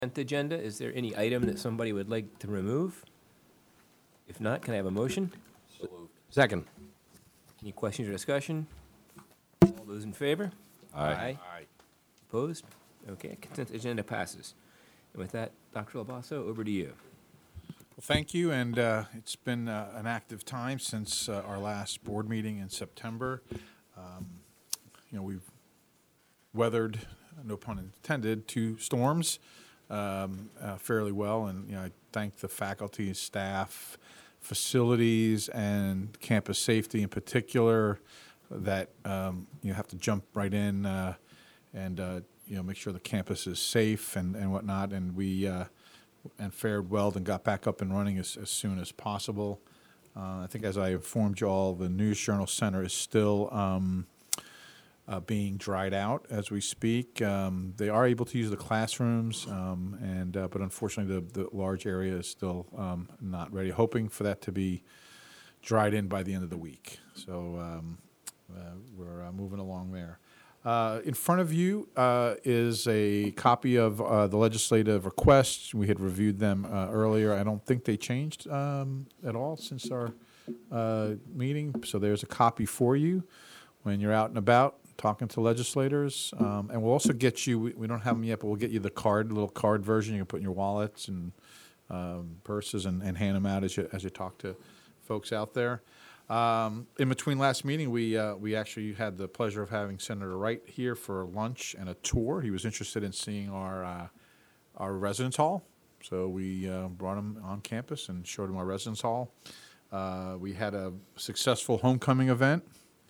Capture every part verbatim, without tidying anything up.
Consent agenda, is there any item that somebody would like to remove? If not, can I have a motion? Second. Any questions or discussion? All those in favor? Aye. Opposed? Okay, consent agenda passes. And with that, Doctor Labasso, over to you. Well, thank you, and uh, it's been uh, an active time since uh, our last board meeting in September. Um, you know, we've weathered, no pun intended, two storms um, uh, fairly well, and you know, I thank the faculty, staff, facilities, and campus safety in particular that um, you have to jump right in uh, and uh, you know make sure the campus is safe and, and whatnot, and we. Uh, and fared well and got back up and running as, as soon as possible. Uh, I think as I informed you all, the News Journal Center is still um, uh, being dried out as we speak. Um, they are able to use the classrooms, um, and uh, but unfortunately the, the large area is still um, not ready. Hoping for that to be dried in by the end of the week. So um, uh, we're uh, moving along there. Uh, in front of you uh, is a copy of uh, the legislative requests. We had reviewed them uh, earlier. I don't think they changed um, at all since our uh, meeting. So there's a copy for you when you're out and about talking to legislators. Um, and we'll also get you, we, we don't have them yet, but we'll get you the card, little card version you can put in your wallets and um, purses and, and hand them out as you, as you talk to folks out there. Um, in between last meeting, we uh, we actually had the pleasure of having Senator Wright here for lunch and a tour. He was interested in seeing our uh, our residence hall, so we uh, brought him on campus and showed him our residence hall. Uh, we had a successful homecoming event.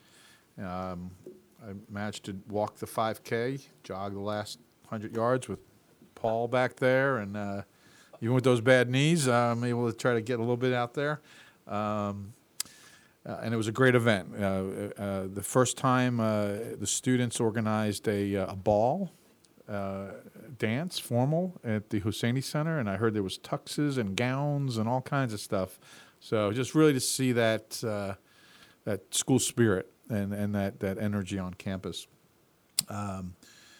Um, I managed to walk the five K, jog the last one hundred yards with Paul back there, and uh, even with those bad knees, I'm able to try to get a little bit out there. Um, Uh, and it was a great event. Uh, uh, the first time uh, the students organized a, uh, a ball uh, dance, formal, at the Husseini Center, and I heard there was tuxes and gowns and all kinds of stuff. So just really to see that uh, that school spirit and, and that, that energy on campus. Um,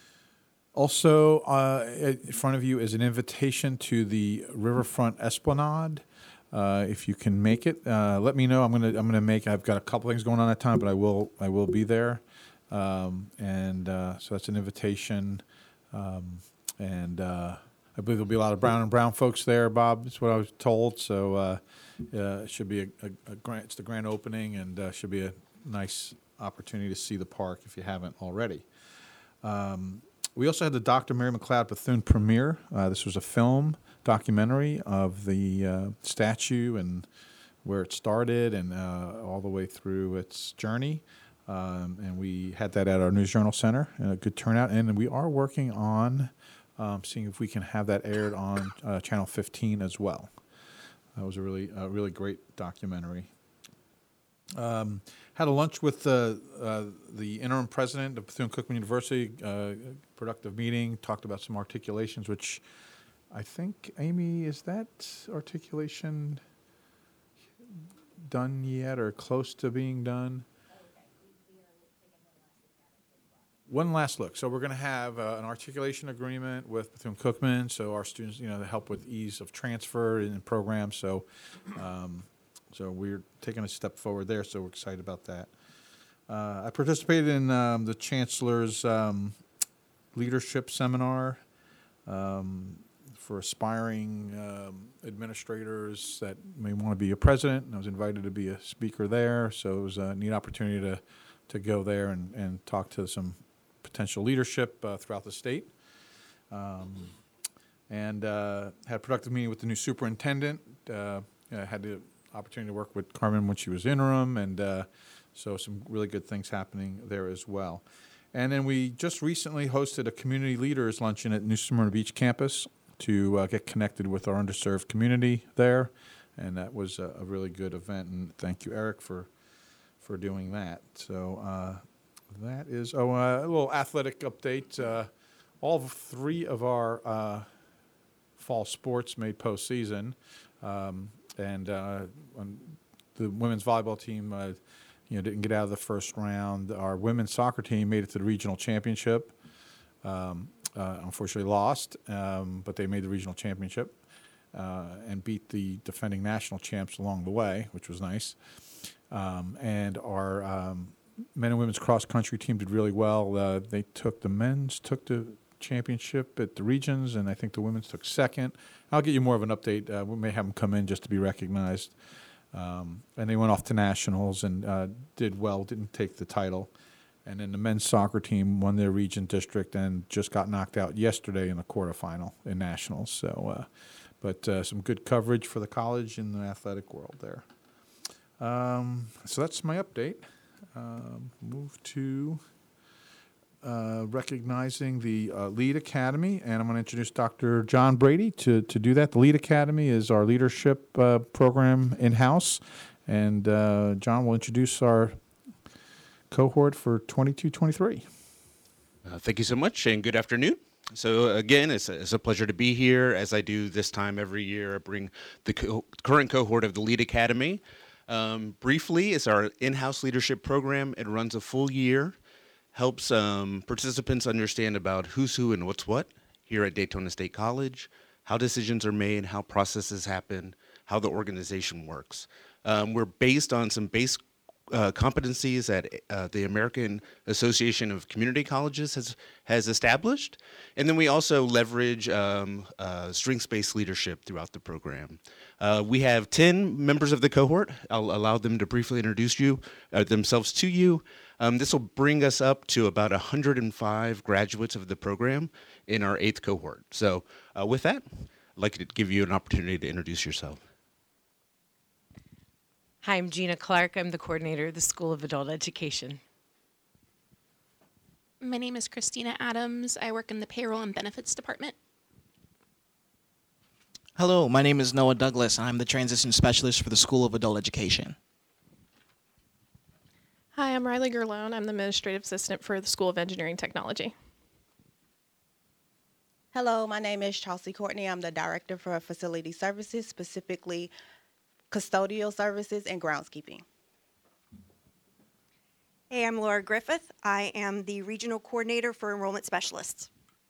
also, uh, in front of you is an invitation to the Riverfront Esplanade. Uh, if you can make it, uh, let me know. I'm gonna I'm gonna make. I've got a couple things going on at time, but I will I will be there. Um, and uh, so that's an invitation. Um, and uh, I believe there'll be a lot of Brown and Brown folks there. Bob, that's what I was told. So uh, uh, it should be a, a, a grand. It's the grand opening, and uh, should be a nice opportunity to see the park if you haven't already. Um, we also had the Doctor Mary McLeod Bethune premiere. Uh, this was a film documentary of the uh, statue and where it started and uh, all the way through its journey. Um, and we had that at our News Journal Center, a good turnout. And we are working on um, seeing if we can have that aired on uh, Channel fifteen as well. That was a really, a really great documentary. Um, had a lunch with uh, uh, the interim president of Bethune-Cookman University, uh, productive meeting, talked about some articulations, which I think, Amy, is that articulation done yet or close to being done? One last look. So we're going to have uh, an articulation agreement with Bethune-Cookman, so our students, you know, to help with ease of transfer in programs. So, um, so we're taking a step forward there. So we're excited about that. Uh, I participated in um, the chancellor's um, leadership seminar um, for aspiring um, administrators that may want to be a president. And I was invited to be a speaker there. So it was a neat opportunity to to go there and, and talk to some potential leadership uh, throughout the state. Um, and uh, had a productive meeting with the new superintendent. Uh, I had the opportunity to work with Carmen when she was interim, and uh, so some really good things happening there as well. And then we just recently hosted a community leaders luncheon at New Smyrna Beach campus to uh, get connected with our underserved community there, and that was a, a really good event. And thank you, Eric, for for doing that. So uh, that is oh uh, a little athletic update. Uh, all three of our uh, fall sports made postseason, um, and uh, the women's volleyball team, uh, you know, didn't get out of the first round. Our women's soccer team made it to the regional championship. Um, uh, unfortunately lost, um, but they made the regional championship uh, and beat the defending national champs along the way, which was nice. Um, and our um, men and women's cross country team did really well. Uh, they took the men's took the championship at the regions, and I think the women's took second. I'll get you more of an update. Uh, we may have them come in just to be recognized. Um, and they went off to nationals and uh, did well. Didn't take the title. And then the men's soccer team won their region district and just got knocked out yesterday in the quarterfinal in nationals. So, uh, but uh, some good coverage for the college in the athletic world there. Um, so that's my update. Um, move to uh, recognizing the uh, LEAD Academy, and I'm going to introduce Doctor John Brady to, to do that. The LEAD Academy is our leadership uh, program in-house, and uh, John will introduce our cohort for twenty-two twenty-three. Uh, thank you so much, and good afternoon. So again, it's a, it's a pleasure to be here. As I do this time every year, I bring the co- current cohort of the LEAD Academy. Um, briefly, it's our in-house leadership program. It runs a full year, helps um, participants understand about who's who and what's what here at Daytona State College, how decisions are made, how processes happen, how the organization works. Um, we're based on some base Uh, competencies that uh, the American Association of Community Colleges has has established, and then we also leverage um, uh, strengths-based leadership throughout the program. Uh, we have ten members of the cohort. I'll allow them to briefly introduce you uh, themselves to you. Um, this will bring us up to about one hundred five graduates of the program in our eighth cohort. So, uh, with that, I'd like to give you an opportunity to introduce yourself. Hi, I'm Gina Clark. I'm the coordinator of the School of Adult Education. My name is Christina Adams. I work in the Payroll and Benefits Department. Hello, my name is Noah Douglas, and I'm the Transition Specialist for the School of Adult Education. Hi, I'm Riley Gerlone. I'm the Administrative Assistant for the School of Engineering Technology. Hello, my name is Chelsea Courtney. I'm the Director for Facility Services, specifically custodial services and groundskeeping. Hey, I'm Laura Griffith. I am the Regional Coordinator for Enrollment Specialists.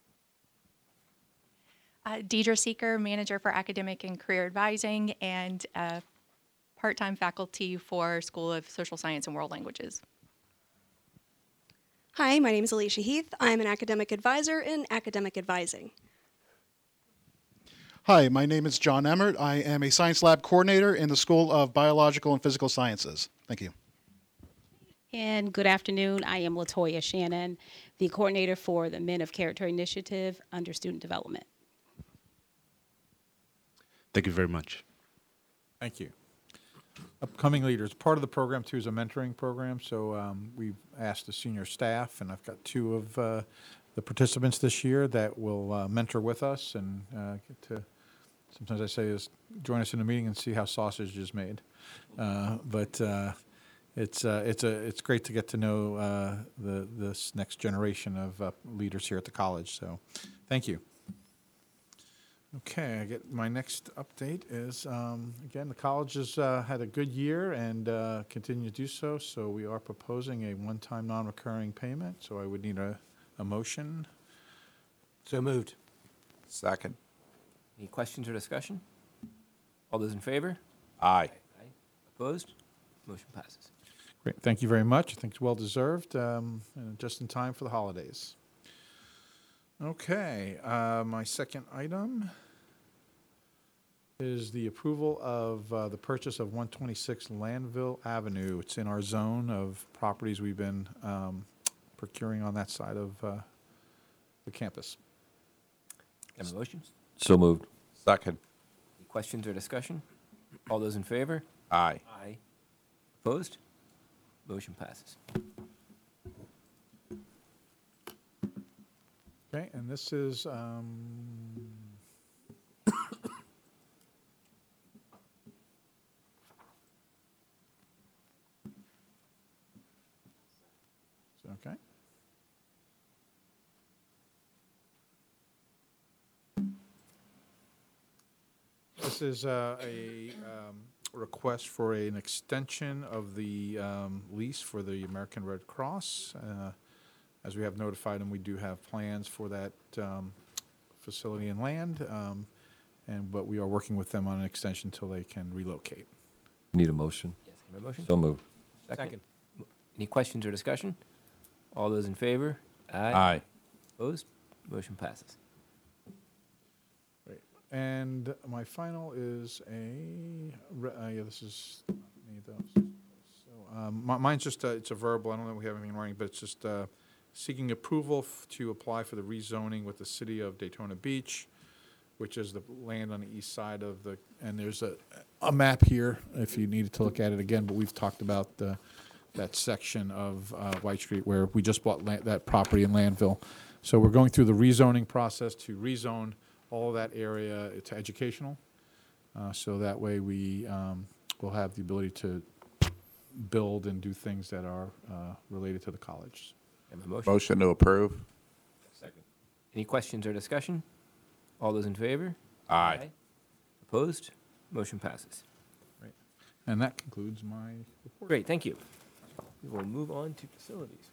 Uh, Deidre Seeker, Manager for Academic and Career Advising, and uh, part-time faculty for School of Social Science and World Languages. Hi, my name is Alicia Heath. I'm an Academic Advisor in Academic Advising. Hi, my name is John Emmert. I am a Science Lab Coordinator in the School of Biological and Physical Sciences. Thank you. And good afternoon. I am Latoya Shannon, the Coordinator for the Men of Character Initiative under Student Development. Thank you very much. Thank you. Upcoming leaders. Part of the program, too, is a mentoring program. So um, we've asked the senior staff, and I've got two of uh, the participants this year that will uh, mentor with us and uh, get to, sometimes I say is, join us in a meeting and see how sausage is made. Uh, but uh, it's uh, it's a it's great to get to know uh, the this next generation of uh, leaders here at the college. So, thank you. Okay, I get my next update is um, again the college has uh, had a good year and uh, continue to do so. So we are proposing a one-time non-recurring payment. So I would need a, a motion. So moved. Second. Any questions or discussion? All those in favor? Aye. Aye. Opposed? Motion passes. Great, thank you very much. I think it's well deserved, um, and just in time for the holidays. Okay, uh, my second item is the approval of uh, the purchase of one twenty-six Landville Avenue. It's in our zone of properties we've been um, procuring on that side of uh, the campus. Have a motion? So moved. Second. Any questions or discussion? All those in favor? Aye. Aye. Opposed? Motion passes. Okay, and this is, um, okay. This is uh, a um, request for an extension of the um, lease for the American Red Cross. Uh, as we have notified them, we do have plans for that um, facility and land, um, and but we are working with them on an extension until they can relocate. Need a motion? Yes, can I have a motion? So moved. Second. Any questions or discussion? All those in favor? Aye. Opposed? Motion passes. And my final is a, re- uh, yeah, this is, not any of those. So, um, mi- mine's just, uh, it's a verbal, I don't know if we have anything in writing, but it's just, uh, seeking approval f- to apply for the rezoning with the city of Daytona Beach, which is the land on the east side of the, and there's a, a map here if you needed to look at it again, but we've talked about the, that section of, uh, White Street where we just bought land, that property in Landville. So we're going through the rezoning process to rezone all of that area to educational. Uh, so that way we um, will have the ability to build and do things that are uh, related to the college. Have a motion? Motion to approve? Second. Any questions or discussion? All those in favor? Aye. Opposed? Motion passes. And that concludes my report. Great, thank you. We will move on to facilities.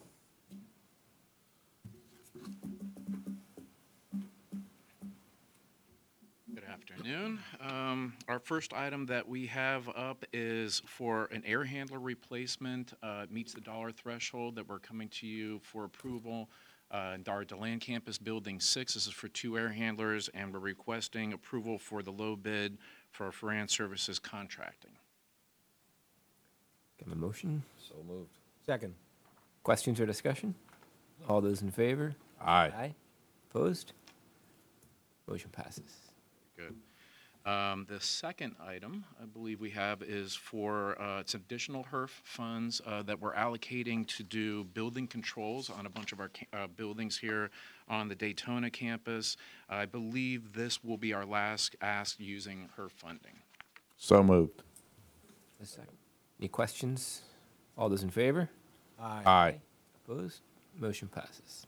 Good afternoon. Um, Our first item that we have up is for an air handler replacement. Uh, It meets the dollar threshold that we're coming to you for approval. Uh, in our DeLand Campus Building six, this is for two air handlers, and we're requesting approval for the low bid for Ferran Services Contracting. Can I have a motion? So moved. Second. Questions or discussion? All those in favor? Aye. Aye. Opposed? Motion passes. Good. Um, The second item, I believe we have, is for uh, it's additional H E R F funds uh, that we're allocating to do building controls on a bunch of our ca- uh, buildings here on the Daytona campus. I believe this will be our last ask using H E R F funding. So moved. A second. Any questions? All those in favor? Aye. Opposed? Motion passes.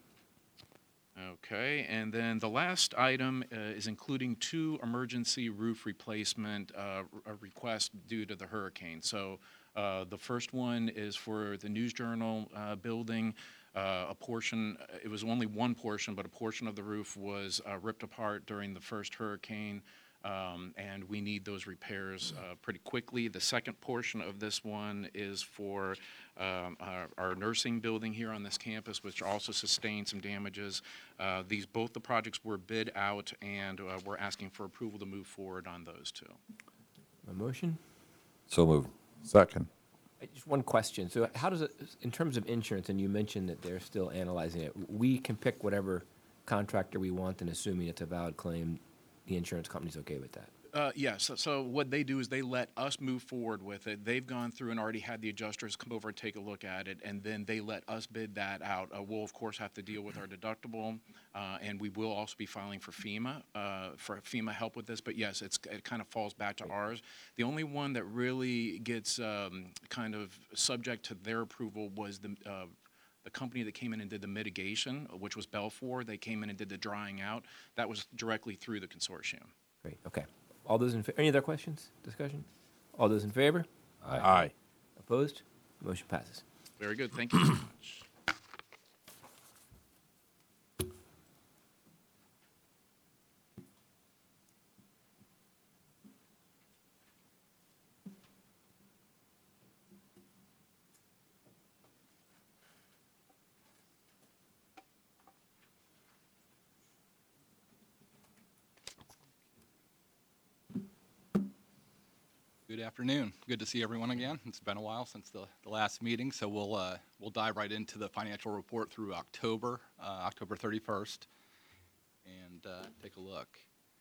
Okay, and then the last item uh, is including two emergency roof replacement uh, r- uh, requests due to the hurricane. So uh, the first one is for the News Journal uh, building. Uh, a portion, it was only one portion, but a portion of the roof was uh, ripped apart during the first hurricane. Um, and we need those repairs uh, pretty quickly. The second portion of this one is for um, our, our nursing building here on this campus, which also sustained some damages. Uh, these, both the projects were bid out, and uh, we're asking for approval to move forward on those two. A motion? So moved. Second. Uh, Just one question. So how does it, in terms of insurance, and you mentioned that they're still analyzing it, we can pick whatever contractor we want, and assuming it's a valid claim, the insurance company's okay with that? Uh, yes, so, so what they do is they let us move forward with it. They've gone through and already had the adjusters come over and take a look at it, and then they let us bid that out. Uh, we'll, of course, have to deal with our deductible, uh, and we will also be filing for FEMA, uh, for FEMA help with this. But yes, it's, it kind of falls back to ours. The only one that really gets um, kind of subject to their approval was the uh, the company that came in and did the mitigation, which was Belfour. They came in and did the drying out. That was directly through the consortium. Great, okay. All those in, fa- any other questions, discussion? All those in favor? Aye. Aye. Opposed? Motion passes. Very good. Thank you so much. Good afternoon. Good to see everyone again. It's been a while since the, the last meeting, so we'll uh, we'll dive right into the financial report through October, uh, October thirty-first, and uh, take a look.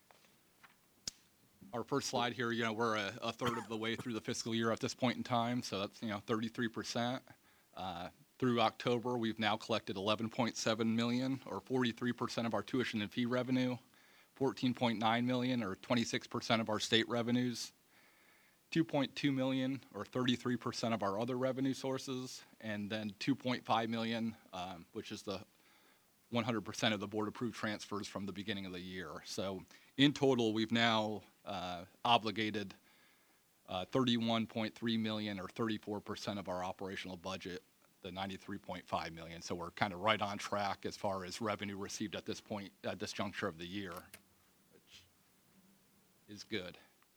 Our first slide here, you know, we're a, a third of the way through the fiscal year at this point in time, so that's, you know, thirty-three percent. Uh, through October, we've now collected eleven point seven million, or forty-three percent of our tuition and fee revenue, fourteen point nine million, or twenty-six percent of our state revenues, two point two million, or thirty-three percent of our other revenue sources, and then two point five million, um, which is the one hundred percent of the board-approved transfers from the beginning of the year. So in total, we've now uh, obligated uh, thirty-one point three million, or thirty-four percent of our operational budget the ninety-three point five million. So we're kind of right on track as far as revenue received at this point, at this juncture of the year, which is good.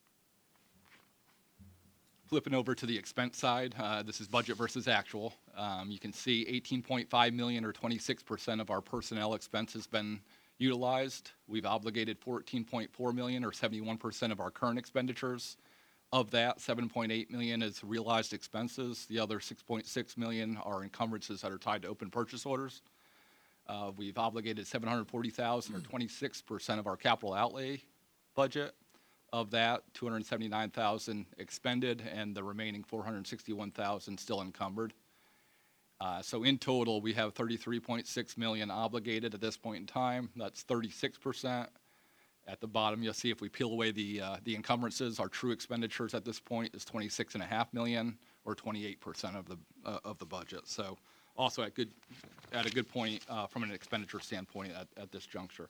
Flipping over to the expense side, uh, this is budget versus actual. Um, you can see eighteen point five million or twenty-six percent of our personnel expense has been utilized. We've obligated fourteen point four million or seventy-one percent of our current expenditures. Of that, seven point eight million is realized expenses. The other six point six million are encumbrances that are tied to open purchase orders. Uh, we've obligated seven hundred forty thousand or twenty-six percent of our capital outlay budget. Of that, two hundred seventy-nine thousand expended, and the remaining four hundred sixty-one thousand still encumbered. Uh, so in total, we have thirty-three point six million obligated at this point in time. That's thirty-six percent. At the bottom, you'll see if we peel away the uh, the encumbrances, our true expenditures at this point is twenty-six and a half million, or twenty-eight percent of the uh, of the budget. So also at good at a good point uh, from an expenditure standpoint at, at this juncture.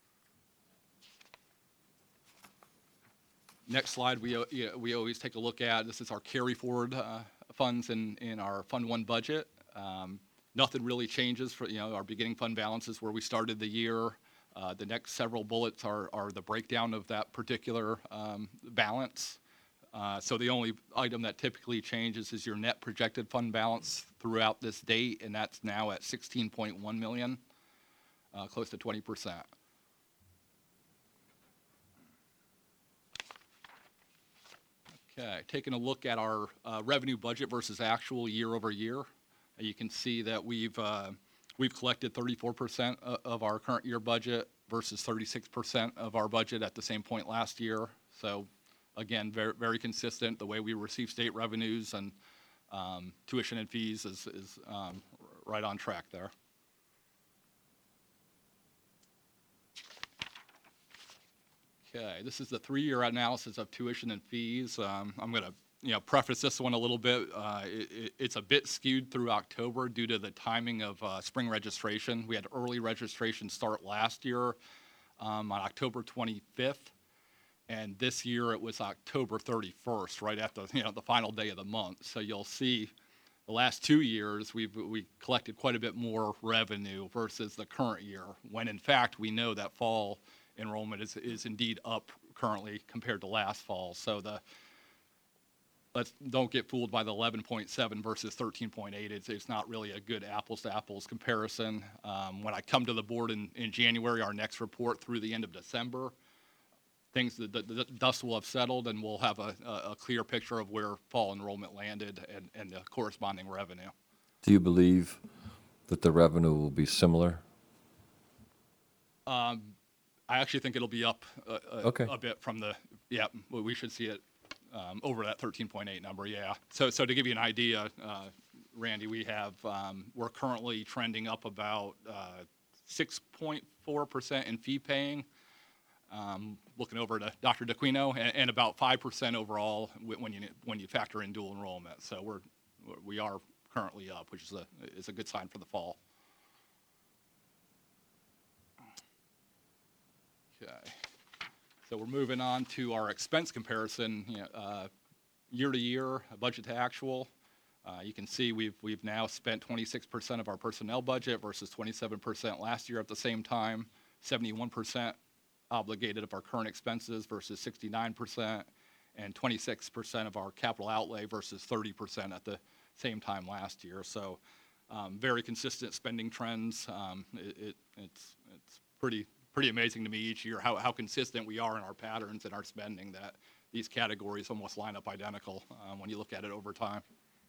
Next slide, we, uh, yeah, we always take a look at, this is our carry forward uh, funds in, in our Fund one budget. Um, nothing really changes for, you know, our beginning fund balances where we started the year. Uh, the next several bullets are, are the breakdown of that particular um, balance. Uh, so the only item that typically changes is your net projected fund balance throughout this date, and that's now at sixteen point one million, uh, close to twenty percent. Okay, taking a look at our uh, revenue budget versus actual year over year, you can see that we've uh, we've collected thirty-four percent of our current year budget versus thirty-six percent of our budget at the same point last year. So, again, very very consistent. The way we receive state revenues and um, tuition and fees is is um, right on track there. Okay, this is the three-year analysis of tuition and fees. Um, I'm going to, you know, preface this one a little bit. Uh, it, it's a bit skewed through October due to the timing of uh, spring registration. We had early registration start last year um, on October twenty-fifth, and this year it was October thirty-first, right after, you know, the final day of the month. So you'll see the last two years we've we collected quite a bit more revenue versus the current year, when in fact we know that fall enrollment is, is indeed up currently compared to last fall. So the let's don't get fooled by the eleven point seven versus thirteen point eight. It's, it's not really a good apples to apples comparison. Um, when I come to the board in, in January, our next report through the end of December, things the, the, the dust will have settled, and we'll have a, a, a clear picture of where fall enrollment landed and, and the corresponding revenue. Do you believe that the revenue will be similar? Um, I actually think it'll be up a, a, Okay. a bit from the, yeah, well, we should see it um, over that thirteen point eight number, yeah. So, so to give you an idea, uh, Randy, we have, um, we're currently trending up about uh, six point four percent in fee paying, um, looking over to Doctor DeQuino, and, and about five percent overall wh- when you, when you factor in dual enrollment. So we're, we are currently up, which is a, is a good sign for the fall. Okay, so we're moving on to our expense comparison, you know, uh, year to year, budget to actual. Uh, you can see we've we've now spent twenty-six percent of our personnel budget versus twenty-seven percent last year at the same time, seventy-one percent obligated of our current expenses versus sixty-nine percent, and twenty-six percent of our capital outlay versus thirty percent at the same time last year. So um, very consistent spending trends. Um, it, it, it's, it's pretty pretty amazing to me each year how, how consistent we are in our patterns and our spending, that these categories almost line up identical um, when you look at it over time.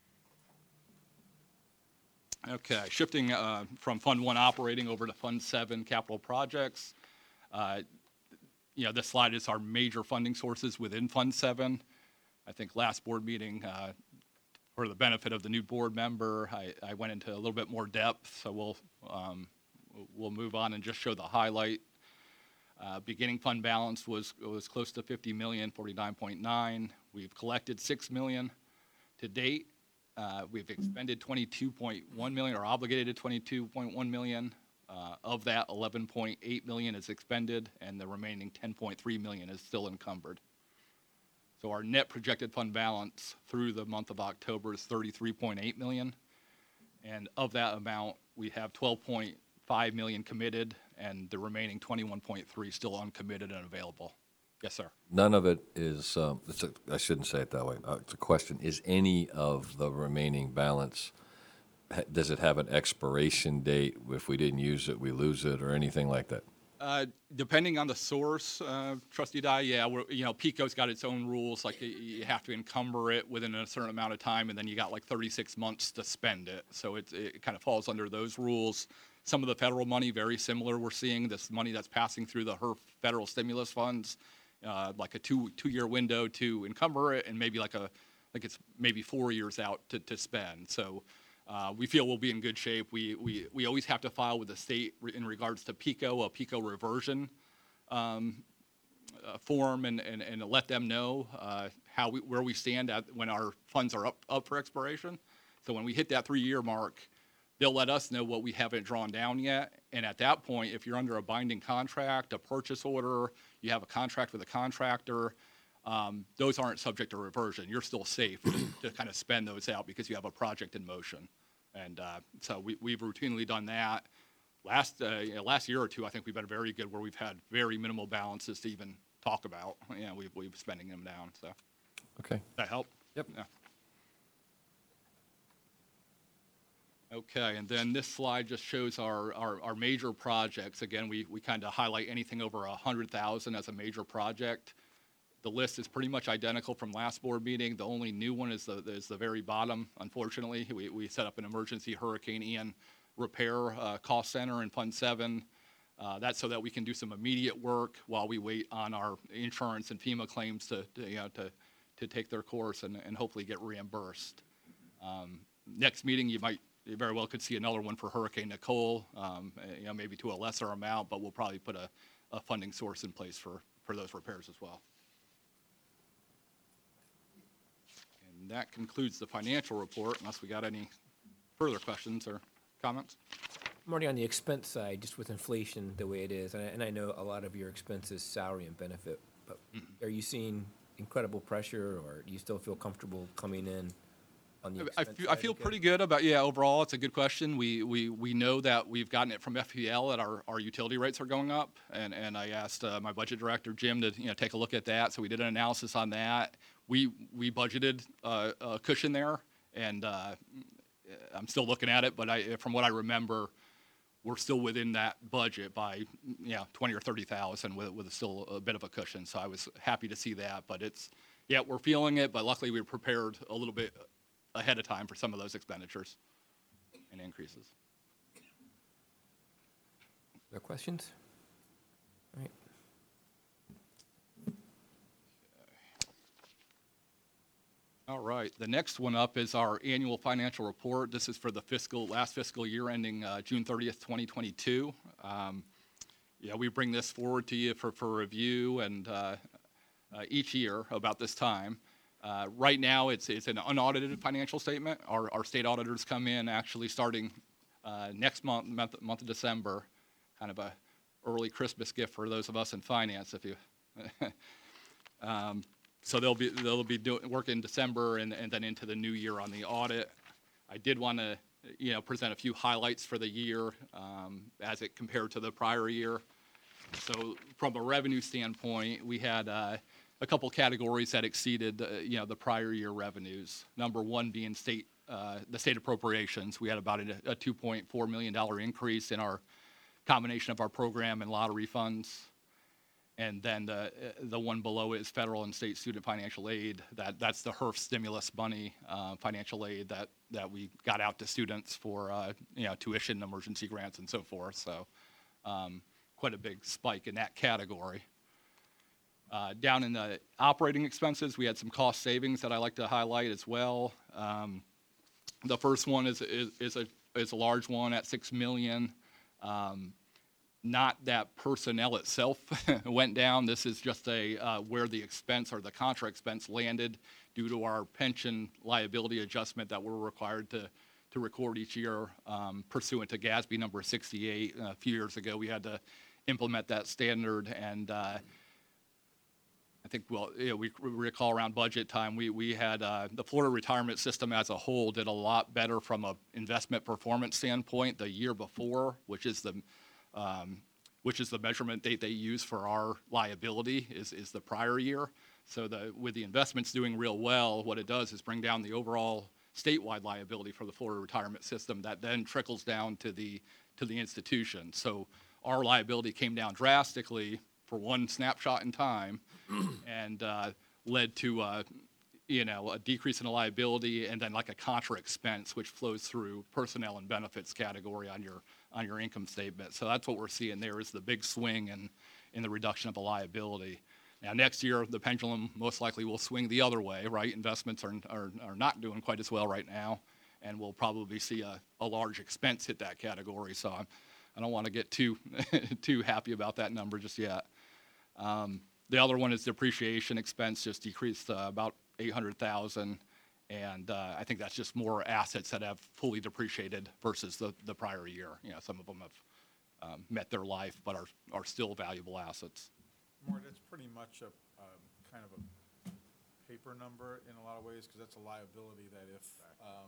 Okay, shifting uh, from Fund one operating over to Fund seven capital projects. Uh, you know, this slide is our major funding sources within Fund seven. I think last board meeting, uh, for the benefit of the new board member, I, I went into a little bit more depth, so we'll, um, we'll move on and just show the highlight. Uh, beginning fund balance was was close to fifty million, forty-nine point nine. We've collected six million to date. Uh, we've expended twenty-two point one million, or obligated twenty-two point one million. Uh, of that, eleven point eight million is expended, and the remaining ten point three million is still encumbered. So our net projected fund balance through the month of October is thirty-three point eight million, And of that amount, we have twelve point five million committed, and the remaining twenty-one point three still uncommitted and available. Yes, sir. None of it is, um, it's a, I shouldn't say it that way. Uh, It's a question, is any of the remaining balance, ha- does it have an expiration date? If we didn't use it, we lose it, or anything like that? Uh, depending on the source, uh, Trustee Dye, yeah, we're, you know, PICO's got its own rules, like you, you have to encumber it within a certain amount of time, and then you got like thirty-six months to spend it. So it, it kind of falls under those rules. Some of the federal money, very similar, we're seeing this money that's passing through the H E R F federal stimulus funds, uh, like a two, two-year window to encumber it, and maybe like a, like it's maybe four years out to, to spend. So Uh, we feel we'll be in good shape. We, we, we always have to file with the state re- in regards to PICO, a PICO reversion um, uh, form, and, and, and let them know uh, how we, where we stand at when our funds are up, up for expiration. So when we hit that three-year mark, they'll let us know what we haven't drawn down yet. And at that point, if you're under a binding contract, a purchase order, you have a contract with a contractor, Um, those aren't subject to reversion. You're still safe to, to kind of spend those out because you have a project in motion. And uh, so we, we've routinely done that. Last, uh, you know, last year or two, I think we've been very good where we've had very minimal balances to even talk about. You know, we've, we've been spending them down. So, Okay. that help? Yep. Yeah. Okay, and then this slide just shows our, our, our major projects. Again, we, we kind of highlight anything over a hundred thousand as a major project. The list is pretty much identical from last board meeting. The only new one is the, is the very bottom, unfortunately. We, we set up an emergency Hurricane Ian repair uh, cost center in Fund seven. Uh, that's so that we can do some immediate work while we wait on our insurance and FEMA claims to, to you know, to, to take their course and, and hopefully get reimbursed. Um, next meeting, you might, you very well could see another one for Hurricane Nicole, um, you know, maybe to a lesser amount, but we'll probably put a, a funding source in place for, for those repairs as well. And that concludes the financial report, unless we got any further questions or comments. Marty, on the expense side, just with inflation the way it is, and I, and I know a lot of your expenses, salary and benefit, but are you seeing incredible pressure, or do you still feel comfortable coming in on the I, expense feel, I side feel again? pretty good about, yeah, overall, it's a good question. We, we, we know that we've gotten it from F P L that our, our utility rates are going up, and, and I asked uh, my budget director, Jim, to, you know, take a look at that, so we did an analysis on that. We, we budgeted uh, a cushion there, and uh, I'm still looking at it, but I, from what I remember, we're still within that budget by, you know, twenty or thirty thousand with, with still a bit of a cushion. So I was happy to see that, but it's, yeah, we're feeling it, but luckily we were prepared a little bit ahead of time for some of those expenditures and increases. Other questions? All right. All right, the next one up is our annual financial report. This is for the fiscal, last fiscal year ending uh, June thirtieth, twenty twenty-two. Um, yeah, we bring this forward to you for, for review and uh, uh, each year about this time. Uh, right now, it's, it's an unaudited financial statement. Our, our state auditors come in actually starting uh, next month, month, month of December, kind of a early Christmas gift for those of us in finance, if you. um, So they'll be they'll be doing work in December and, and then into the new year on the audit. I did want to you know present a few highlights for the year um, as it compared to the prior year. So from a revenue standpoint, we had uh, a couple categories that exceeded uh, you know the prior year revenues. Number one being state uh, the state appropriations. We had about a, a two point four million dollar increase in our combination of our program and lottery funds. And then the the one below it is federal and state student financial aid. That that's the H E R F stimulus money, uh, financial aid that that we got out to students for uh, you know tuition, emergency grants, and so forth. So um, quite a big spike in that category. Uh, down in the operating expenses, we had some cost savings that I like to highlight as well. Um, the first one is is, is a is a large one at six million. Um, Not that personnel itself went down. This is just a uh, where the expense or the contra expense landed due to our pension liability adjustment that we're required to to record each year um, pursuant to GASB number sixty-eight. A few years ago, we had to implement that standard, and uh, I think, well, you know, we we recall around budget time, we, we had, uh, the Florida retirement system as a whole did a lot better from a investment performance standpoint the year before, which is the, um, which is the measurement date they use for our liability is, is the prior year. So the, with the investments doing real well, what it does is bring down the overall statewide liability for the Florida retirement system that then trickles down to the, to the institution. So our liability came down drastically for one snapshot in time and uh, led to, uh, you know, a decrease in the liability and then like a contra expense, which flows through personnel and benefits category on your, on your income statement. So that's what we're seeing there is the big swing in, in the reduction of the liability. Now, next year, the pendulum most likely will swing the other way, right? Investments are, are, are not doing quite as well right now, and we'll probably see a, a large expense hit that category. So I'm, I don't want to get too, too happy about that number just yet. Um, the other one is depreciation expense just decreased uh, about eight hundred thousand, and uh, I think that's just more assets that have fully depreciated versus the, the prior year. You know, some of them have um, met their life but are, are still valuable assets. More, that's pretty much a um, kind of a paper number in a lot of ways because that's a liability that if um,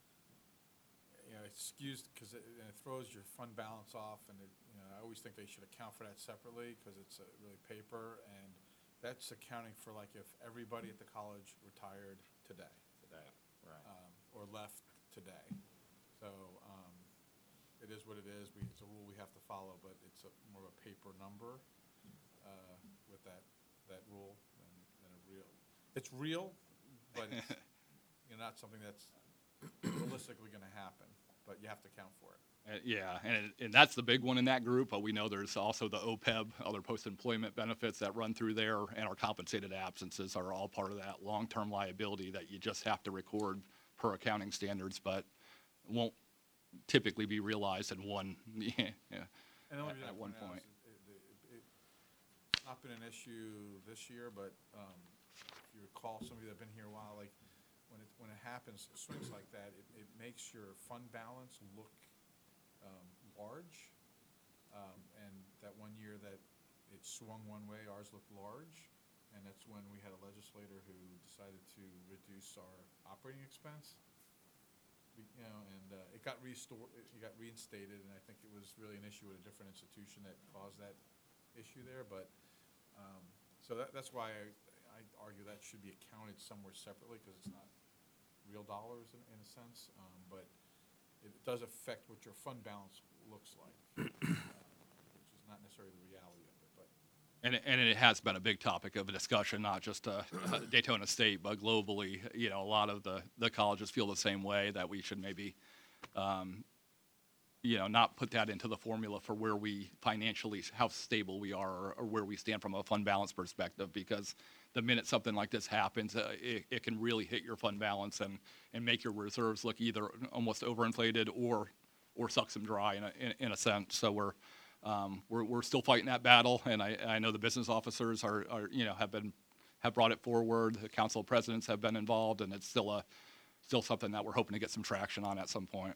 you know, it's skewed because it, it throws your fund balance off, and it, you know, I always think they should account for that separately because it's uh, really paper, and that's accounting for like if everybody at the college retired today, Today, right. um, or left today. So um, it is what it is. We, it's a rule we have to follow, but it's a, more of a paper number uh, with that that rule than, than a real. It's real, but it's you know, not something that's realistically going to happen, but you have to account for it. Uh, yeah, and, and that's the big one in that group, but we know there's also the O P E B, other post-employment benefits that run through there, and our compensated absences are all part of that long-term liability that you just have to record per accounting standards, but won't typically be realized in one, yeah, yeah, And the only at, reason I at one point out point. is it, it, it, it's not been an issue this year, but um, if you recall, some of you that have been here a while, like when it when it happens, swings like that, it, it makes your fund balance look um, large. Um, and that one year that it swung one way, ours looked large, and that's when we had a legislator who decided to reduce our operating expense. We, you know, and uh, it got restored, it got reinstated, and I think it was really an issue at a different institution that caused that issue there. But um, so that, that's why I, I argue that should be accounted somewhere separately because it's not real dollars in, in a sense, um, but it does affect what your fund balance looks like, uh, which is not necessarily the reality of it. But And it, and it has been a big topic of a discussion, not just uh, Daytona State, but globally. You know, a lot of the, the colleges feel the same way, that we should maybe, um, you know, not put that into the formula for where we financially, how stable we are, or, or where we stand from a fund balance perspective, because the minute something like this happens, uh, it, it can really hit your fund balance and, and make your reserves look either almost overinflated or or sucks them dry in a, in, in a sense. So we're Um, we're, we're still fighting that battle, and I, I know the business officers are, are, you know, have been, have brought it forward. The council of presidents have been involved, and it's still a, still something that we're hoping to get some traction on at some point.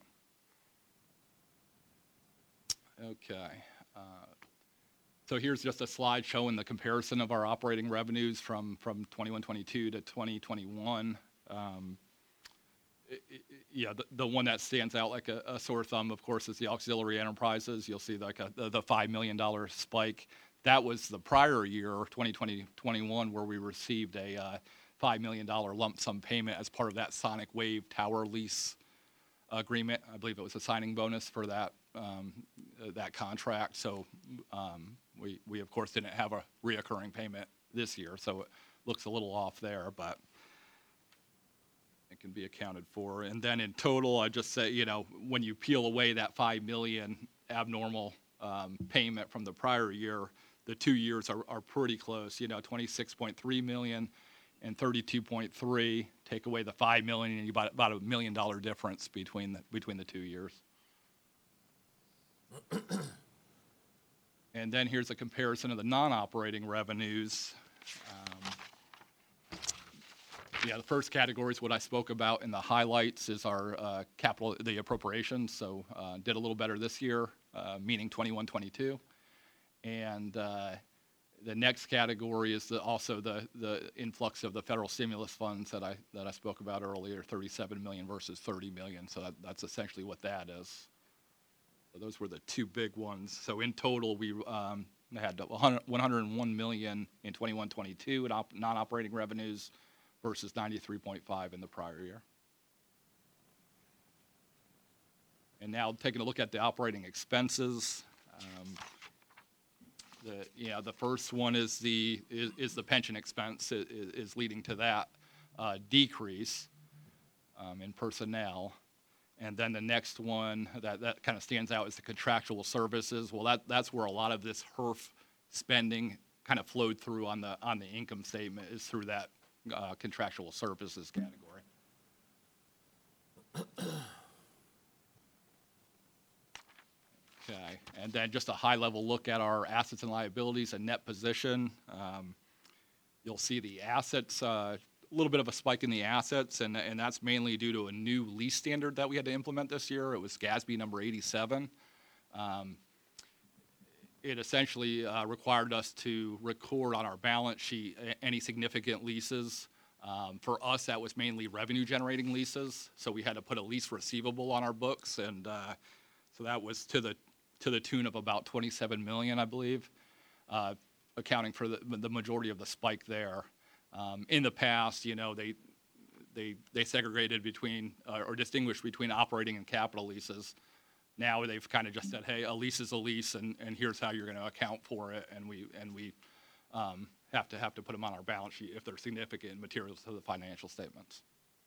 Okay. Uh, so here's just a slide showing the comparison of our operating revenues from, from twenty-one twenty-two to twenty twenty-one. Um, It, it, yeah, the, the one that stands out like a, a sore thumb, of course, is the auxiliary enterprises. You'll see like a, the, the five million dollar spike. That was the prior year, twenty twenty, twenty-one, where we received a uh, five million dollar lump sum payment as part of that Sonic Wave tower lease agreement. I believe it was a signing bonus for that um, that contract. So um, we, we, of course, didn't have a reoccurring payment this year, so it looks a little off there, but it can be accounted for. And then in total, I just say, you know, when you peel away that five million abnormal um, payment from the prior year, the two years are, are pretty close, you know, twenty-six point three million and thirty-two point three. Take away the five million and you got about a million dollar difference between the, between the two years. And then here's a comparison of the non-operating revenues. Um, Yeah, the first category is what I spoke about in the highlights is our uh, capital, the appropriations. So uh, did a little better this year, uh, meaning twenty-one twenty-two. And uh, the next category is the, also the, the influx of the federal stimulus funds that I, that I spoke about earlier, thirty-seven million versus thirty million. So that, that's essentially what that is. So those were the two big ones. So in total, we um, had one hundred one million in twenty-one twenty-two in op- non-operating revenues versus ninety-three point five in the prior year. And now taking a look at the operating expenses. Um, the, yeah, the first one is the, is, is the pension expense is, is leading to that uh, decrease um, in personnel. And then the next one that, that kind of stands out is the contractual services. Well, that, that's where a lot of this H E R F spending kind of flowed through on the, on the income statement, is through that uh, contractual services category. Okay, and then just a high-level look at our assets and liabilities and net position. Um, you'll see the assets, uh, a little bit of a spike in the assets, and, and that's mainly due to a new lease standard that we had to implement this year. It was GASB number eighty-seven. Um, it essentially uh, required us to record on our balance sheet any significant leases. Um, for us, that was mainly revenue-generating leases, so we had to put a lease receivable on our books, and uh, so that was to the to the tune of about twenty-seven million, I believe, uh, accounting for the, the majority of the spike there. Um, in the past, you know, they they they segregated between uh, or distinguished between operating and capital leases. Now they've kind of just said, hey, a lease is a lease, and, and here's how you're going to account for it, and we and we um, have to have to put them on our balance sheet if they're significant materials to the financial statements.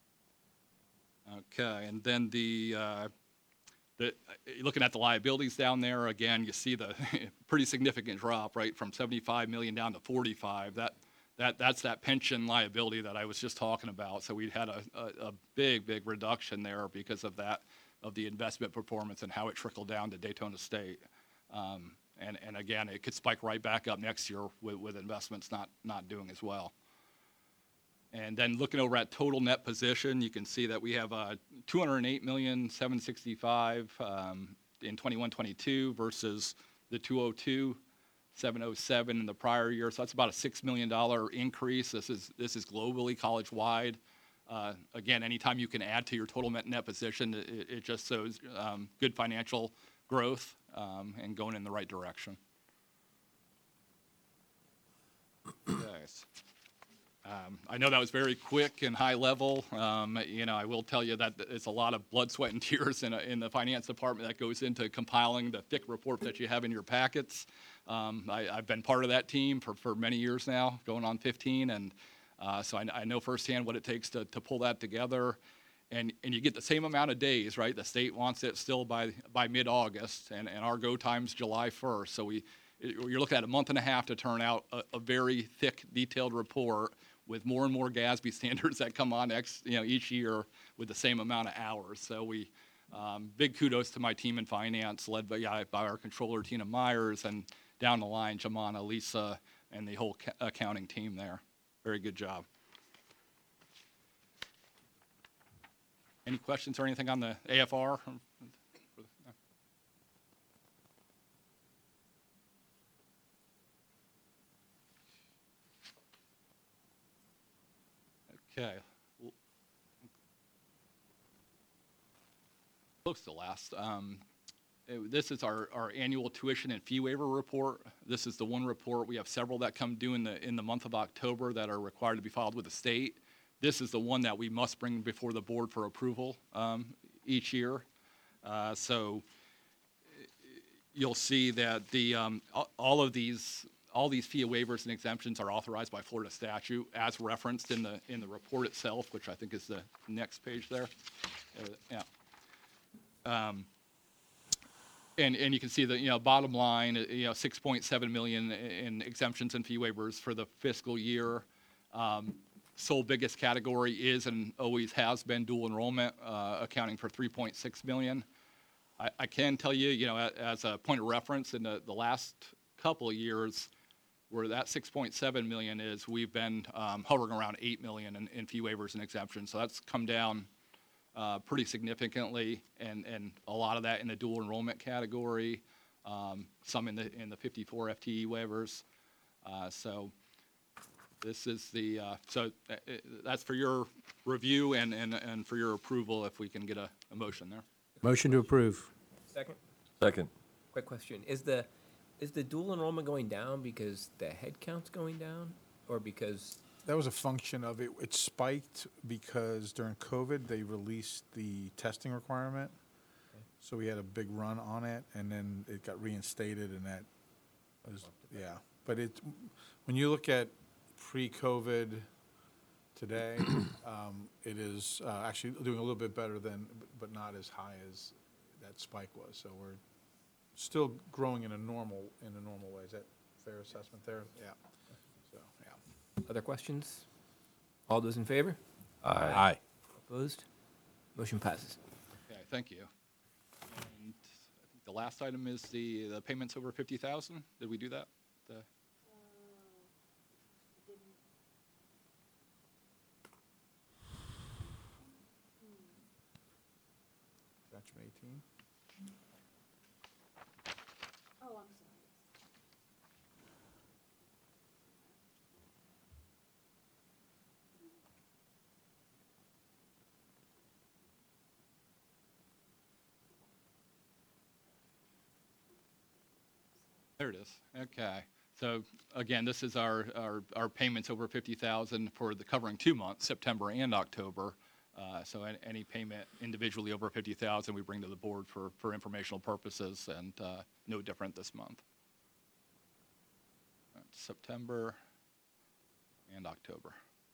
Okay, and then the uh, The, looking at the liabilities down there, again, you see the pretty significant drop, right, from seventy-five million down to forty-five. That, that, that's that pension liability that I was just talking about. So we had a, a, a big, big reduction there because of that, of the investment performance and how it trickled down to Daytona State. Um, and, and again, it could spike right back up next year with, with investments not, not doing as well. And then looking over at total net position, you can see that we have uh, two hundred eight million seven hundred sixty-five um, in twenty-one twenty-two versus the two hundred two seven hundred seven in the prior year. So that's about a six million dollars increase. This is this is globally, college-wide. Uh, again, anytime you can add to your total net, net position, it, it just shows um, good financial growth um, and going in the right direction. Nice. Um, I know that was very quick and high level. Um, you know, I will tell you that it's a lot of blood, sweat, and tears in, a, in the finance department that goes into compiling the thick report that you have in your packets. Um, I, I've been part of that team for, for many years now, going on fifteen, and uh, so I, I know firsthand what it takes to, to pull that together. And, and you get the same amount of days, right? The state wants it still by, by mid-August, and, and our go time's July first. So we, you're looking at a month and a half to turn out a, a very thick, detailed report with more and more GASB standards that come on ex, you know, each year with the same amount of hours. So we, um, big kudos to my team in finance, led by, by our controller, Tina Myers, and down the line, Jamana, Lisa, and the whole ca- accounting team there. Very good job. Any questions or anything on the A F R? Okay. Close to last. Um, it- this is our, our annual tuition and fee waiver report. This is the one report. We have several that come due in the in the month of October that are required to be filed with the state. This is the one that we must bring before the board for approval um, each year. Uh, so you'll see that the um, all of these. All these fee waivers and exemptions are authorized by Florida statute as referenced in the in the report itself, which I think is the next page there. Uh, yeah. Um, and and you can see that, you know, bottom line, you know, six point seven million in exemptions and fee waivers for the fiscal year. Um, sole biggest category is and always has been dual enrollment, uh, accounting for three point six million. I, I can tell you, you know, as a point of reference, in the, the last couple of years, where that six point seven million is, we've been um, hovering around eight million in, in fee waivers and exemptions. So that's come down uh, pretty significantly, and, and a lot of that in the dual enrollment category, um, some in the in the fifty-four F T E waivers. Uh, So this is the, uh, so uh, uh, that's for your review and, and, and for your approval, if we can get a, a motion there. Motion to approve. Second? Second. Quick question. Is the, is the dual enrollment going down because the head count's going down? Or because, That was a function of it. It spiked because during COVID, they released the testing requirement. So we had a big run on it, and then it got reinstated, and that was, yeah. But it, when you look at pre-COVID today, um, it is uh, actually doing a little bit better than, but not as high as that spike was. So we're still growing in a normal, in a normal way. Is that a fair assessment there? Yeah. So, yeah. other questions? All those in favor? Aye. Aye. Opposed? Motion passes. Okay, thank you. And I think the last item is the, the payments over fifty thousand. Did we do that? The- Batch of eighteen. Oh, I'm sorry. There it is. Okay. So again, this is our, our, our payments over fifty thousand for the covering two months, September and October. Uh, so an- any payment individually over fifty thousand, we bring to the board for, for informational purposes, and uh, no different this month. That's September and October.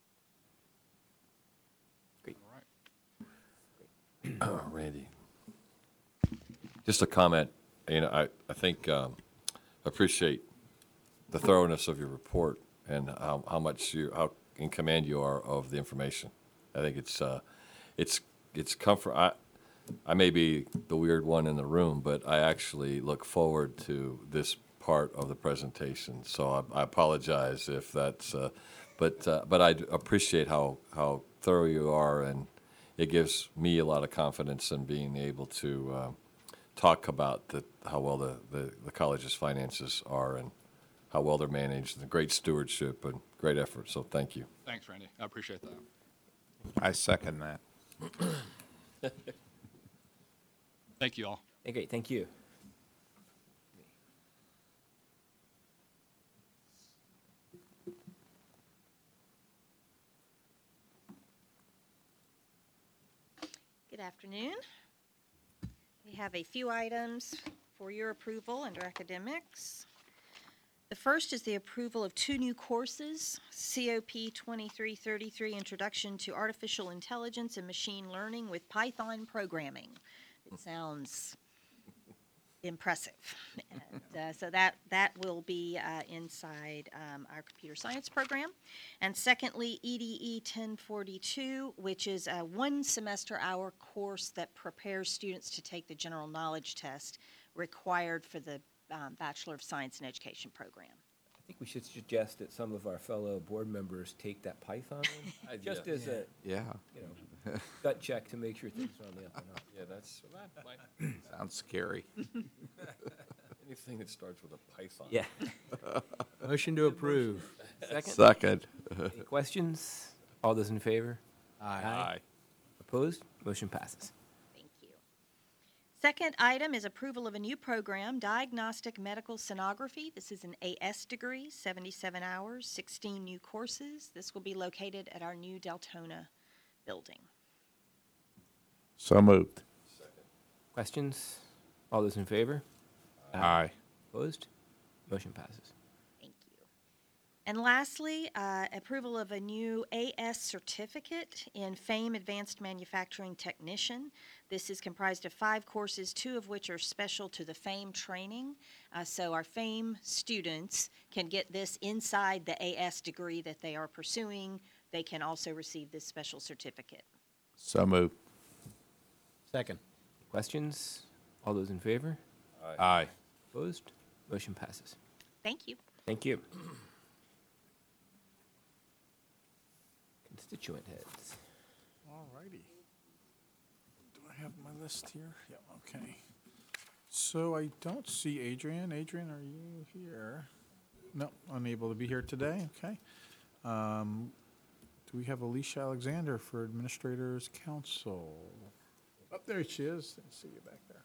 Great. All right. Oh, Randy. Just a comment, you know, I, I think, um, appreciate the thoroughness of your report and how, how much you, how in command you are of the information. I think it's, uh, it's, it's comfort, I, I may be the weird one in the room, but I actually look forward to this part of the presentation. So I, I apologize if that's, uh, but, uh, but I appreciate how, how thorough you are, and it gives me a lot of confidence in being able to, uh, talk about the, how well the, the, the college's finances are and how well they're managed, and the great stewardship and great effort. So thank you. Thanks, Randy. I appreciate that. I second that. Thank you all. Okay, great, thank you. Good afternoon. We have a few items for your approval under academics. The first is the approval of two new courses, C O P twenty-three thirty-three, Introduction to Artificial Intelligence and Machine Learning with Python Programming. It sounds impressive. And, uh, so that, that will be uh, inside um, our computer science program. And secondly, E D E ten forty-two, which is a one semester hour course that prepares students to take the general knowledge test required for the um, Bachelor of Science in Education program. I think we should suggest that some of our fellow board members take that Python one, just as a, Yeah. you know, gut check to make sure things are on the up and up. Yeah, that's, Sounds scary. anything that starts with a Python. Yeah. Motion to approve. Second? Second. Any questions? All those in favor? Aye. Opposed? Motion passes. Thank you. Second item is approval of a new program, Diagnostic Medical Sonography. This is an A S degree, seventy-seven hours, sixteen new courses. This will be located at our new Deltona building. So moved. Questions? All those in favor? Aye. Opposed? Motion passes. Thank you. And lastly, uh, approval of a new A S certificate in FAME Advanced Manufacturing Technician. This is comprised of five courses, two of which are special to the FAME training. Uh, so our FAME students can get this inside the A S degree that they are pursuing. They can also receive this special certificate. So moved. Second. Questions? All those in favor? Aye. Opposed? Motion passes. Thank you. Thank you. Constituent heads. All righty. Do I have my list here? Yeah, okay. So I don't see Adrian. Adrian, are you here? No, unable to be here today. Okay. Um, do we have Alicia Alexander for Administrators Council? Up there she is. I see you back there.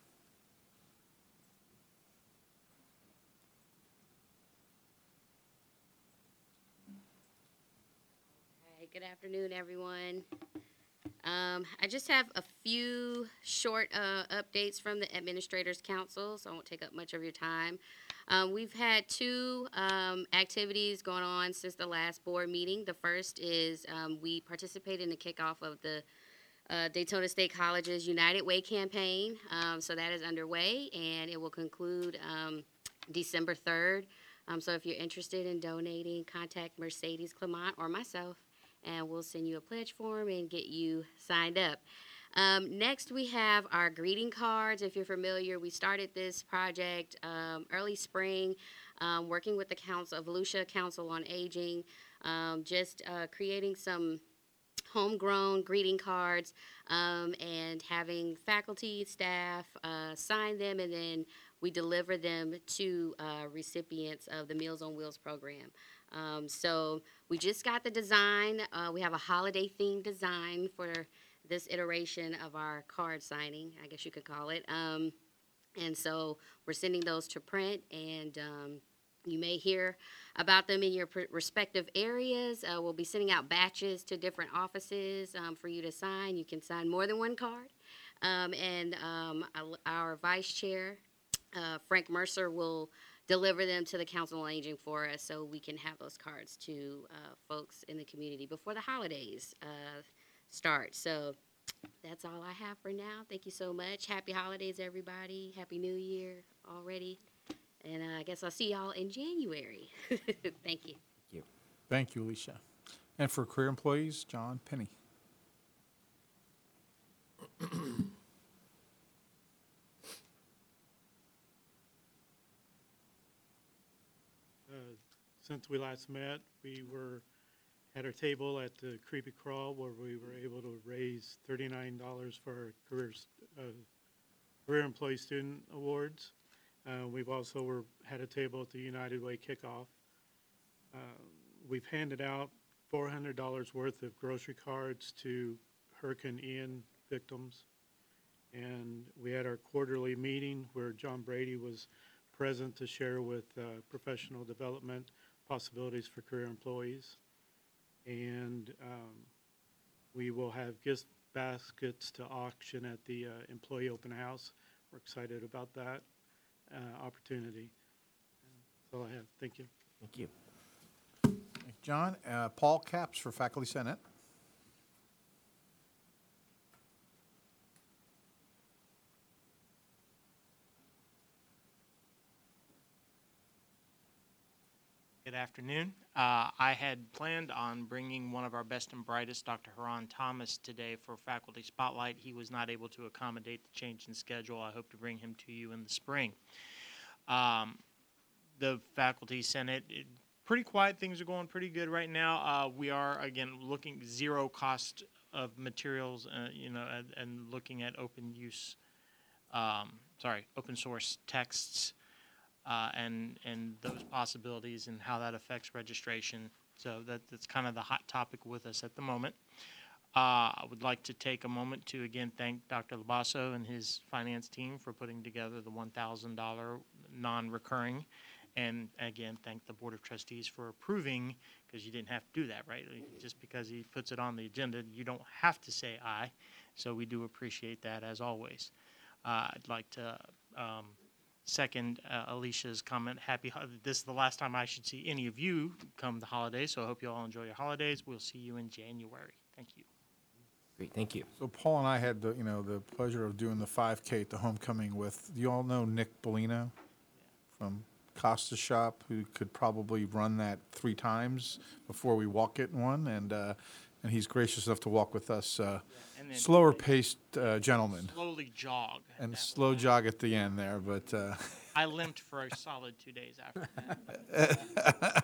Hey, good afternoon, everyone. Um, I just have a few short uh, updates from the Administrators Council, so I won't take up much of your time. Um, we've had two um, activities going on since the last board meeting. The first is um, we participated in the kickoff of the uh, Daytona State College's United Way campaign. Um, so that is underway, and it will conclude um, December third. Um, so if you're interested in donating, contact Mercedes Clement or myself, and we'll send you a pledge form and get you signed up. Um, next, we have our greeting cards. If you're familiar, we started this project um, early spring, um, working with the Council of Volusia Council on Aging, um, just uh, creating some homegrown greeting cards um, and having faculty, staff uh, sign them, and then we deliver them to uh, recipients of the Meals on Wheels program. Um, so we just got the design. Uh, we have a holiday-themed design for this iteration of our card signing, I guess you could call it. Um, and so we're sending those to print, and um, you may hear about them in your pr- respective areas. Uh, we'll be sending out batches to different offices um, for you to sign. You can sign more than one card. Um, and um, our vice chair, uh, Frank Mercer, will deliver them to the Council on Aging for us so we can have those cards to uh, folks in the community before the holidays uh, start. So that's all I have for now. Thank you so much. Happy holidays, everybody. Happy New Year already. And uh, I guess I'll see y'all in January. Thank you. Thank you. Thank you, Alicia. And for career employees, John Penny. Since we last met, we were at our table at the Creepy Crawl where we were able to raise thirty-nine dollars for our careers, uh, Career Employee Student Awards. Uh, we've also were, had a table at the United Way kickoff. Uh, we've handed out four hundred dollars worth of grocery cards to Hurricane Ian victims. And we had our quarterly meeting where John Brady was present to share with uh, professional development possibilities for career employees. And um, we will have gift baskets to auction at the uh, employee open house. We're excited about that uh, opportunity. That's all I have. Thank you. Thank you. Thank you, John. Uh, Paul Capps for Faculty Senate. Good afternoon. Uh, I had planned on bringing one of our best and brightest, Doctor Haran Thomas, today for Faculty Spotlight. He was not able to accommodate the change in schedule. I hope to bring him to you in the spring. Um, the Faculty Senate, it, pretty quiet. Things are going pretty good right now. Uh, we are, again, looking zero cost of materials, uh, you know, and, and looking at open use, um, sorry, open source texts. Uh, and and those possibilities and how that affects registration. So that, that's kind of the hot topic with us at the moment. Uh, I would like to take a moment to again thank Doctor Labasso and his finance team for putting together the one thousand dollars non-recurring, and again thank the Board of Trustees for approving, because you didn't have to do that, right? Just because he puts it on the agenda, you don't have to say aye. So we do appreciate that as always. Uh, I'd like to um, Second, uh, Alicia's comment, happy, ho- this is the last time I should see any of you come the holidays, so I hope you all enjoy your holidays. We'll see you in January. Thank you. Great, thank you. So Paul and I had the, you know, the pleasure of doing the five K at the homecoming with, you all know Nick Bellino from Costa Shop, who could probably run that three times before we walk it in one, and uh, and he's gracious enough to walk with us. Uh, and then- slower paced uh, gentleman. Slowly jog. And slow jog at the end there, but. Uh, I limped for a solid two days after that.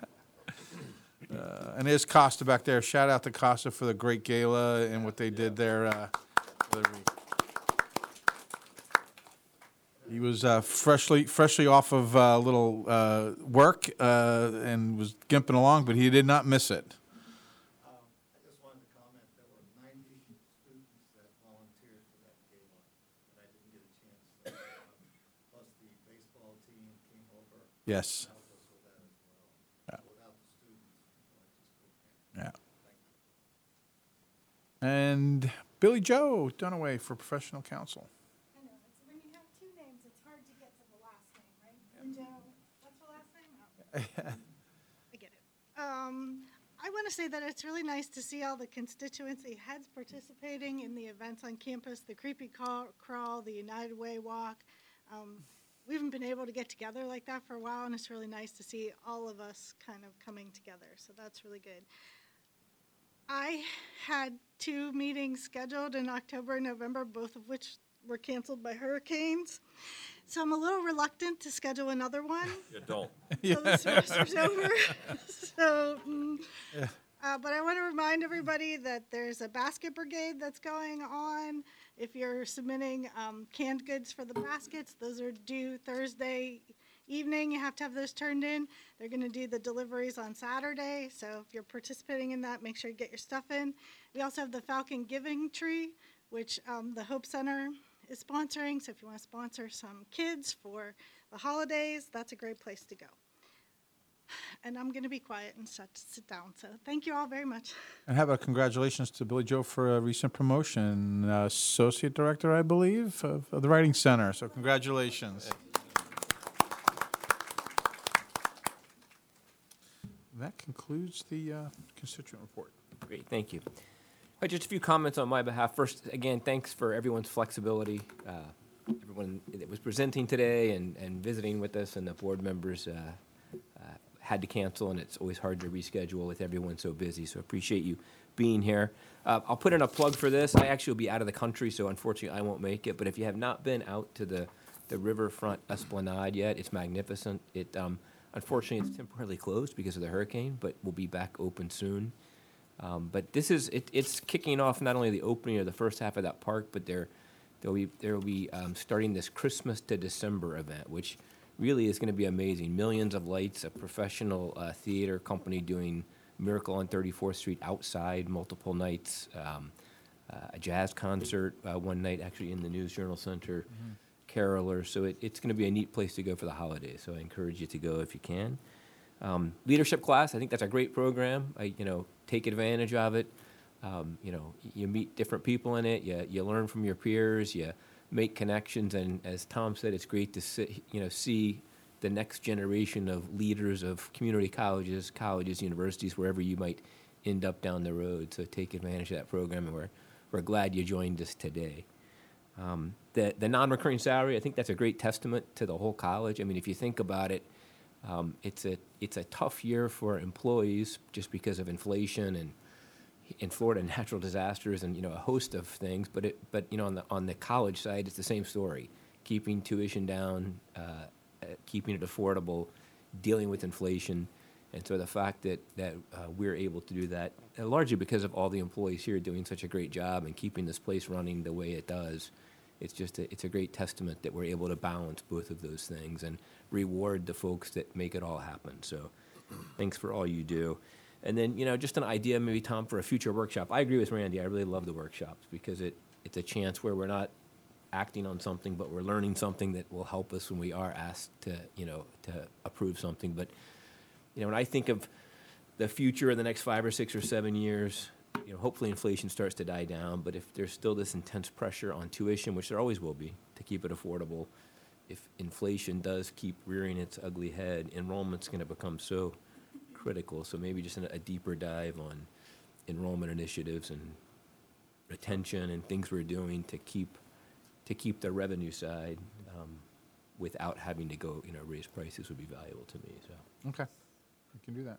uh, and there's Costa back there. Shout out to Costa for the great gala and what they did there. Uh, for the re- he was was uh, freshly freshly off of a little uh, work uh, and was gimping along, but he did not miss it. Yes. Yeah. Yeah. And Billy Joe Dunaway for professional counsel. I know, it's when you have two names, it's hard to get to the last name, right? And Joe, what's the last name? Oh. I get it. Um, I want to say that it's really nice to see all the constituency heads participating in the events on campus, the Creepy Crawl, crawl the United Way Walk. Um, we haven't been able to get together like that for a while, and it's really nice to see all of us kind of coming together, so that's really good. I had two meetings scheduled in October and November, both of which were canceled by hurricanes. So I'm a little reluctant to schedule another one. You don't. So the semester's over. So, mm, uh, but I want to remind everybody that there's a basket brigade that's going on. If you're submitting um, canned goods for the baskets, those are due Thursday evening. You have to have those turned in. They're going to do the deliveries on Saturday. So if you're participating in that, make sure you get your stuff in. We also have the Falcon Giving Tree, which um, the Hope Center is sponsoring. So if you want to sponsor some kids for the holidays, that's a great place to go. And I'm going to be quiet and sit, sit down. So thank you all very much. And how about congratulations to Billy Joe for a recent promotion, uh, Associate Director, I believe, of, of the Writing Center. So congratulations. That concludes the uh, constituent report. Great, thank you. Uh, just a few comments on my behalf. First, again, thanks for everyone's flexibility. Uh, everyone that was presenting today and, and visiting with us, and the board members uh, uh, had to cancel, and it's always hard to reschedule with everyone so busy. So appreciate you being here. Uh, I'll put in a plug for this. I actually will be out of the country, so unfortunately I won't make it. But if you have not been out to the, the Riverfront Esplanade yet, it's magnificent. It um, Unfortunately, it's temporarily closed because of the hurricane, but we'll be back open soon. Um, but this is it, it's kicking off not only the opening of the first half of that park, but there there'll be there will be um, starting this Christmas to December event, which really is going to be amazing. Millions of lights, a professional uh, theater company doing Miracle on thirty-fourth Street outside multiple nights, um, uh, a jazz concert uh, one night actually in the News Journal Center. Mm-hmm. Carolers, so it, it's going to be a neat place to go for the holidays. So I encourage you to go if you can. Um, leadership class, I think that's a great program. I, you know, take advantage of it. Um, you know, you meet different people in it. You you learn from your peers. You make connections, and as Tom said, it's great to sit, you know, see the next generation of leaders of community colleges, colleges, universities, wherever you might end up down the road. So take advantage of that program, and we're we're glad you joined us today. Um, the the non-recurring salary, I think that's a great testament to the whole college. I mean, if you think about it, um, it's a it's a tough year for employees just because of inflation and in Florida natural disasters and you know a host of things. But it but you know on the on the college side, it's the same story: keeping tuition down, uh, uh, keeping it affordable, dealing with inflation. And so the fact that that uh, we're able to do that, uh, largely because of all the employees here doing such a great job and keeping this place running the way it does, it's just a, it's a great testament that we're able to balance both of those things and reward the folks that make it all happen. So thanks for all you do. And then, you know, just an idea maybe, Tom, for a future workshop. I agree with Randy. I really love the workshops because it, it's a chance where we're not acting on something, but we're learning something that will help us when we are asked to, you know, to approve something. But you know, when I think of the future in the next five or six or seven years, you know, hopefully inflation starts to die down. But if there's still this intense pressure on tuition, which there always will be, to keep it affordable, if inflation does keep rearing its ugly head, enrollment's going to become so critical. So maybe just a deeper dive on enrollment initiatives and retention and things we're doing to keep to keep the revenue side um, without having to go, you know, raise prices would be valuable to me. So okay. We can do that.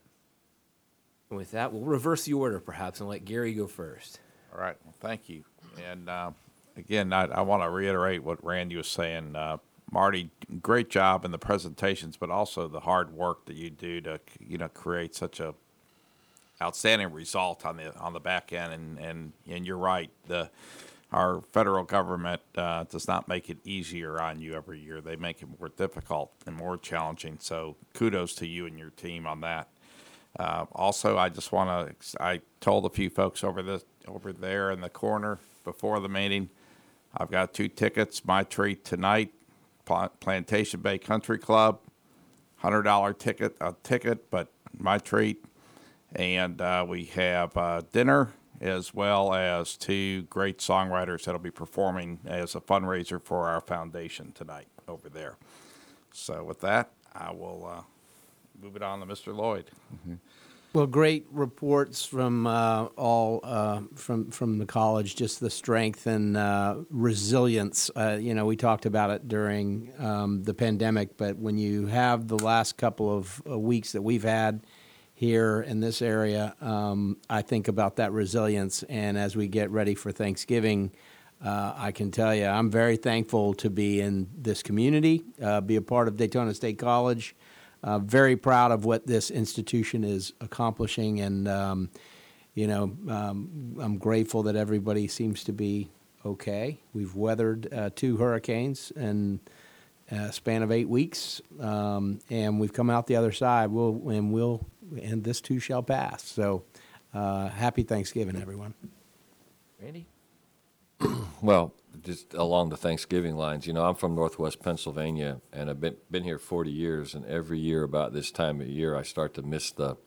And with that, we'll reverse the order perhaps and let Gary go first. All right. Well, thank you. And uh, again, I, I want to reiterate what Randy was saying. Uh, Marty, great job in the presentations, but also the hard work that you do to, you know, create such a outstanding result on the on the back end. And and, and you're right. The our federal government uh, does not make it easier on you every year. They make it more difficult and more challenging. So kudos to you and your team on that. Uh, also, I just want to, I told a few folks over this, over there in the corner before the meeting, I've got two tickets, my treat tonight, Pla- Plantation Bay Country Club, one hundred dollars ticket, a ticket, but my treat. And uh, we have uh, dinner as well as two great songwriters that'll be performing as a fundraiser for our foundation tonight over there. So with that, I will uh, move it on to Mister Lloyd. Well, great reports from uh, all uh, from from the college. Just the strength and uh, resilience. Uh, you know, we talked about it during um, the pandemic, but when you have the last couple of uh, weeks that we've had here in this area, um, I think about that resilience. And as we get ready for Thanksgiving, uh, I can tell you, I'm very thankful to be in this community, uh, be a part of Daytona State College. Uh, very proud of what this institution is accomplishing, and um, you know, um, I'm grateful that everybody seems to be okay. We've weathered uh, two hurricanes in a span of eight weeks, um, and we've come out the other side. We'll and we'll and this too shall pass. So, uh, happy Thanksgiving, everyone. Randy? Well, just along the Thanksgiving lines, you know, I'm from Northwest Pennsylvania, and I've been been here forty years, and every year about this time of year, I start to miss the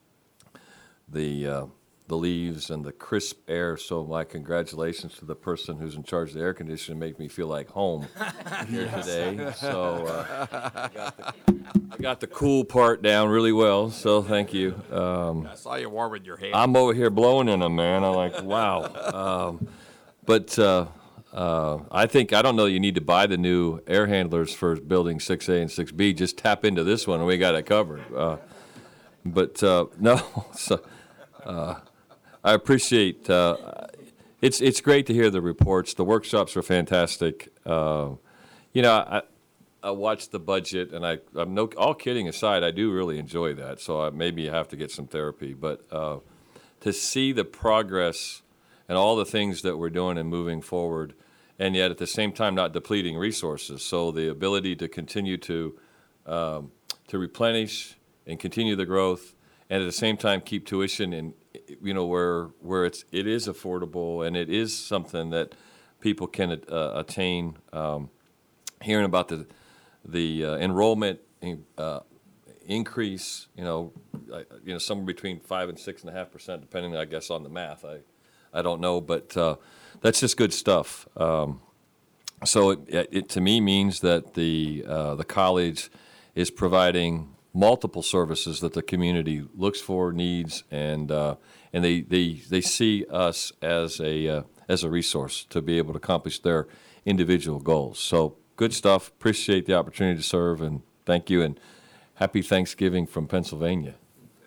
the uh, the leaves and the crisp air. So my congratulations to the person who's in charge of the air conditioning, make me feel like home here today. So uh, I, got the, I got the cool part down really well. So thank you. Um, I saw you warming your hands. I'm over here blowing in them, man. I'm like, wow. Um, but uh, uh, I think, I don't know you need to buy the new air handlers for building six A and six B. Just tap into this one and we got it covered. Uh, but uh, no, so, uh, I appreciate, uh, it's it's great to hear the reports. The workshops are fantastic. Uh, you know, I, I watched the budget, and I, I'm no, all kidding aside, I do really enjoy that. So I, maybe I have to get some therapy. But uh, to see the progress and all the things that we're doing and moving forward, and yet at the same time not depleting resources. So the ability to continue to um, to replenish and continue the growth, and at the same time keep tuition in, you know, where where it's it is affordable and it is something that people can uh, attain. Um, hearing about the the uh, enrollment uh, increase, you know, uh, you know, somewhere between five and six and a half percent, depending, I guess, on the math. I I don't know, but uh, that's just good stuff. Um, so it, it to me means that the uh, the college is providing multiple services that the community looks for, needs, and uh, and they, they they see us as a uh, as a resource to be able to accomplish their individual goals. So good stuff. Appreciate the opportunity to serve, and thank you, and happy Thanksgiving from Pennsylvania.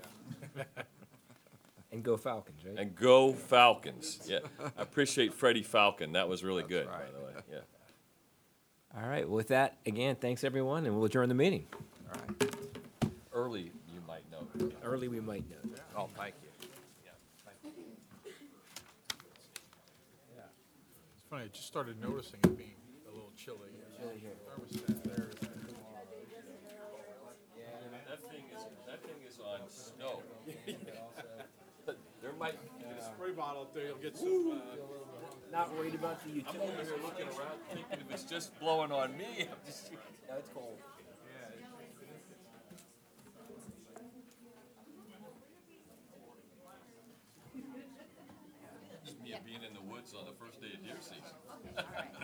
And go Falcons, right? And go Falcons. Yeah, I appreciate Freddie Falcon. That was really good, by the way. Yeah. All right. Well, with that, again, thanks everyone, and we'll adjourn the meeting. All right. Early, you might know. Early, we might know. Oh, thank you. It's funny, I just started noticing it being a little chilly. Thermostat there is- That thing is, that thing is on snow. There might. Get a spray bottle up there, you'll get some. uh, Not worried about the I'm utility. over here looking around thinking if it's just blowing on me, I'm just. No, it's cold. Just me being in the woods on the first day of deer season.